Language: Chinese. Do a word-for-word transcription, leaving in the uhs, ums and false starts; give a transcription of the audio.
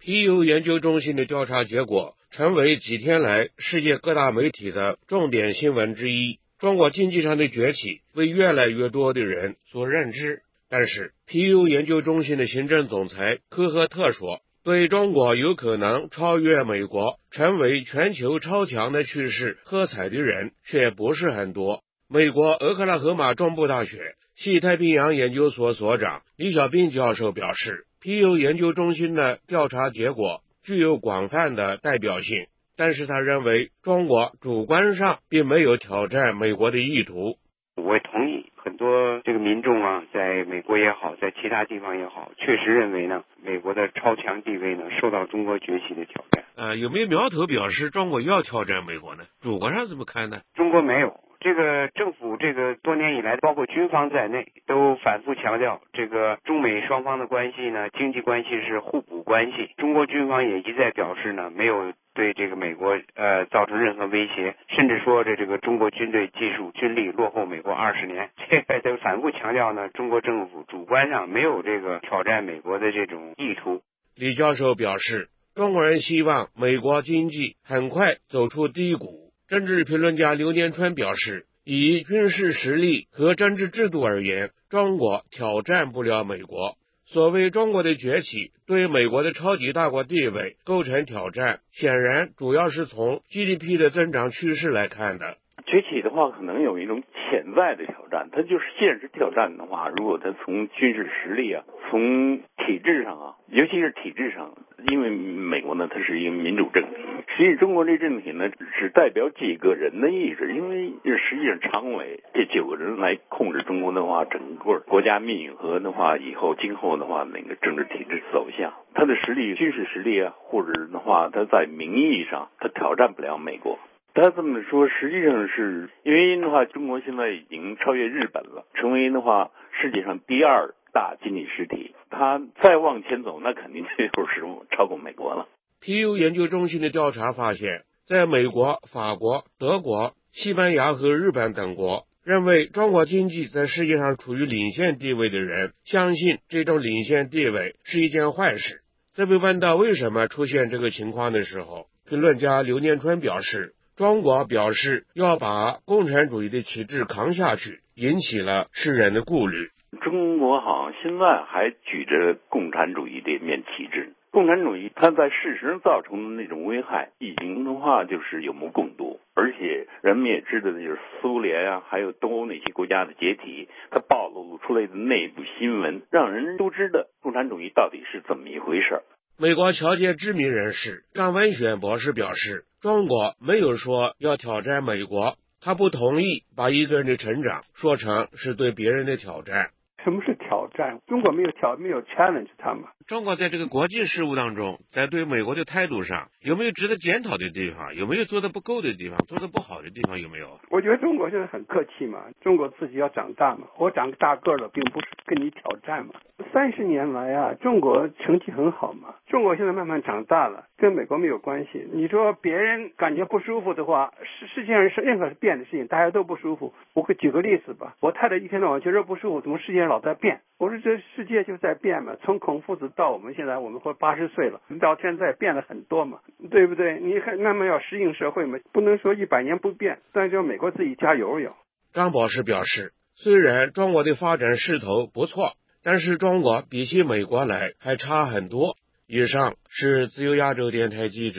皮尤研究中心的调查结果成为几天来世界各大媒体的重点新闻之一。中国经济上的崛起为越来越多的人所认知，但是皮尤研究中心的行政总裁科赫特说，对中国有可能超越美国成为全球超强的趋势喝彩的人却不是很多。美国俄克拉荷马中部大学西太平洋研究所所长李小斌教授表示，皮尤研究中心的调查结果具有广泛的代表性，但是他认为中国主观上并没有挑战美国的意图。 我同意，很多这个民众啊，在美国也好，在其他地方也好，确实认为呢，美国的超强地位呢，受到中国崛起的挑战。 呃，有没有苗头表示中国要挑战美国呢？主观上怎么看呢？ 中国没有。这个政府这个多年以来，包括军方在内，都反复强调，这个中美双方的关系呢，经济关系是互补关系。中国军方也一再表示呢，没有对这个美国呃造成任何威胁，甚至说这这个中国军队技术军力落后美国二十年，这个都反复强调呢，中国政府主观上没有这个挑战美国的这种意图。 李教授表示，中国人希望美国经济很快走出低谷。政治评论家刘年春表示，以军事实力和政治制度而言，中国挑战不了美国。所谓中国的崛起对美国的超级大国地位构成挑战，显然主要是从 G D P 的增长趋势来看的。 崛起的话，可能有一种潜在的挑战，它就是现实挑战的话，如果它从军事实力啊，从体制上啊，尤其是体制上，因为美国呢，它是一个民主政体，实际中国这政体呢，只代表几个人的意志，因为实际上常委这九个人来控制中国的话，整个国家命运和的话，以后今后的话，那个政治体制走向，它的实力，军事实力啊，或者的话，它在名义上，它挑战不了美国。他这么说，实际上是原因的话，中国现在已经超越日本了，成为的话世界上第二大经济实体。他再往前走，那肯定就是超过美国了。 皮尤研究中心的调查发现，在美国、法国、德国、西班牙和日本等国，认为中国经济在世界上处于领先地位的人，相信这种领先地位是一件坏事。在被问到为什么出现这个情况的时候，评论家刘念春表示，中国表示要把共产主义的旗帜扛下去，引起了世人的顾虑。 中国好像现在还举着共产主义这面旗帜，共产主义它在事实上造成的那种危害，已经的话就是有目共睹，而且人们也知道的就是苏联啊，还有东欧那些国家的解体，它暴露出来的内部新闻，让人都知道共产主义到底是怎么一回事。 美国侨界知名人士张文选博士表示，中国没有说要挑战美国，他不同意把一个人的成长说成是对别人的挑战。 什么是挑战？中国没有挑，没有 challenge 他们。 中国在这个国际事务当中，在对美国的态度上，有没有值得检讨的地方？有没有做得不够的地方？做得不好的地方有没有？ 我觉得中国现在很客气嘛，中国自己要长大嘛。我长个大个了，并不是跟你挑战嘛。三十年来啊，中国成绩很好嘛。中国现在慢慢长大了，跟美国没有关系。你说别人感觉不舒服的话，世世界上是任何变的事情，大家都不舒服。我会举个例子吧，我太太一天到晚觉得不舒服，怎么世界上老在变？我说这世界就在变嘛，从孔夫子到我们现在，我们快八十岁了，到现在变了很多嘛，对不对？你看，那么要适应社会嘛，不能说一百年不变，但是美国自己加油有。 张博士表示，虽然中国的发展势头不错，但是中国比起美国来还差很多。以上是自由亚洲电台记者